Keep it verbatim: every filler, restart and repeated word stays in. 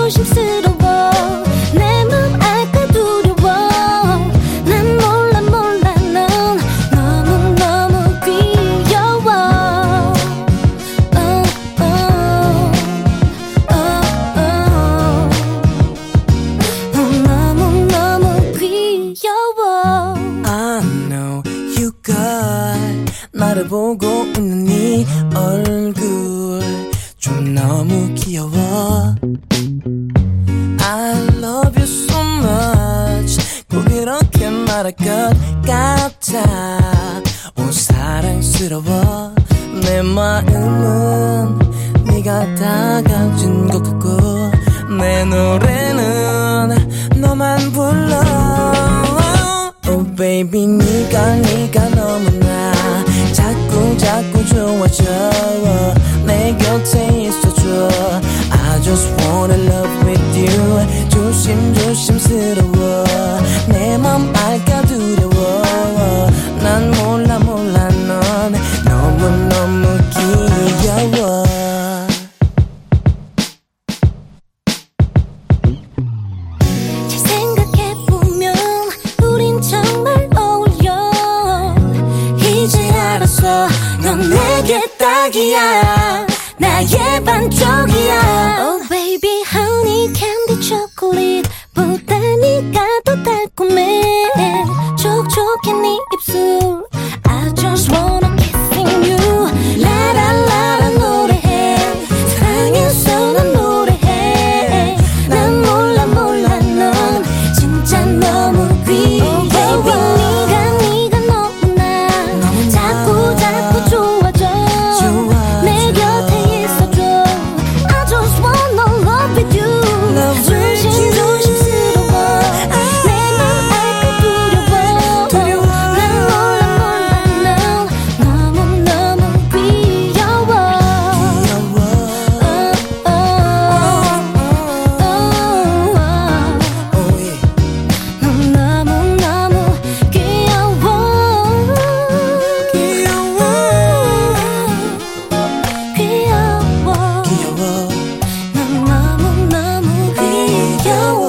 조심스러워 내 맘 알까 두려워 난 몰라 몰라 넌 너무너무 귀여워 oh, oh, oh, oh. 너무너무 귀여워 I know you got 나를 보고 있는 네 얼굴 좀 너무 귀여워 I love you so much 꼭 이렇게 말할 것 같아 오 사랑스러워 내 마음은 네가 다 가진 것 같고 내 노래는 너만 불러 Oh baby 네가 네가 너무나 자꾸 자꾸 좋아져 내 곁에 있어줘 I just wanna love with you 조심조심스러워 내 맘 알까 두려워 난 몰라 몰라 넌 너무너무 귀여워 잘 생각해보면 우린 정말 어울려 이제 알았어 넌 내게 딱이야 나의 반쪽이야 Oh baby honey candy chocolate 보다 네가 더 달콤해 촉촉해 네 입술 I just wanna kissing you 라라라라 노래해 사랑해서 난 노래해 난 몰라 몰라 넌 진짜 너무 귀여워 Oh baby 네가 네가 너무나 자꾸 자꾸 좋아져 내 곁에 있어줘 I just wanna love with you 조심 조심스러워 내 맘 알까 두려워 난 몰라 몰라 넌 너무너무 귀여워 귀여워 oh, oh, oh, oh, yeah. 넌 너무너무 귀여워 귀여워 귀여워 귀여워 넌 너무너무 귀여워